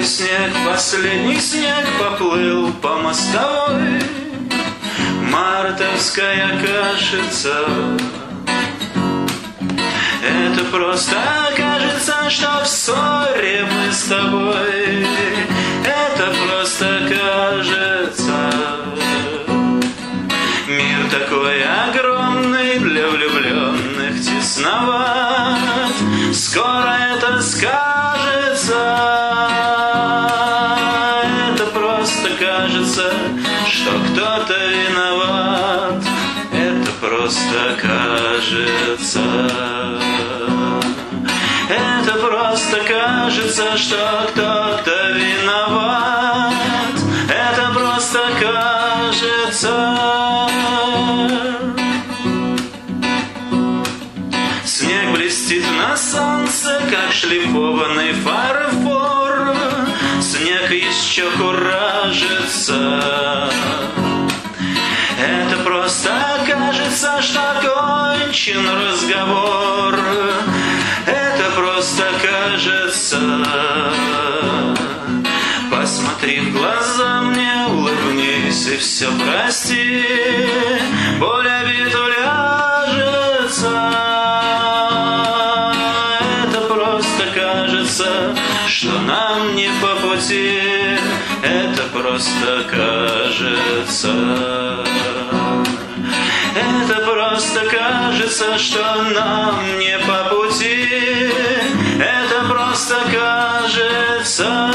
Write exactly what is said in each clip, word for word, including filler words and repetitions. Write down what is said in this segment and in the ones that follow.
снег, последний снег поплыл по мостовой. Мартовская кашица. Это просто кажется, что в ссоре мы с тобой. Это просто кажется. Мир такой огромный, для влюбленных тесноват. Скоро это скажется. Это просто кажется, что кто-то виноват. Это просто кажется. Это просто кажется, что кто-то виноват. Это просто кажется. Снег блестит на солнце, как шлифованный фарфор. Снег еще куражится. Это просто кажется, что кончен разговор. Это просто кажется. Посмотри в глаза мне, улыбнись и все прости. Боль обид уляжется. Это просто кажется, что нам не по пути. Это просто кажется. Это просто кажется, что нам не по пути. Это просто кажется.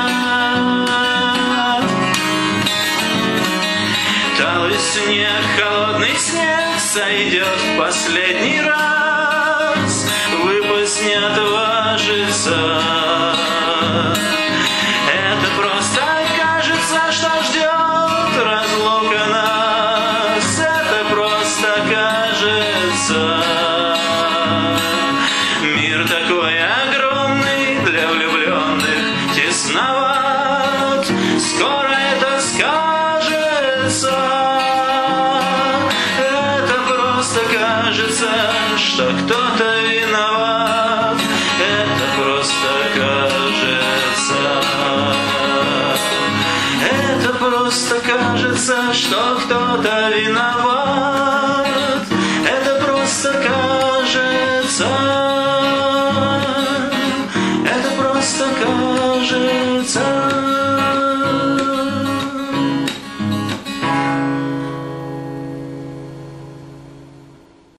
Талый снег, холодный снег сойдет в последний раз. Выпасть не отважится. Это просто кажется, что ждет разлука нас. Это просто кажется. Мир такой огромный, для влюбленных тесноват. Скоро это скажется. Это просто кажется, что кто-то виноват.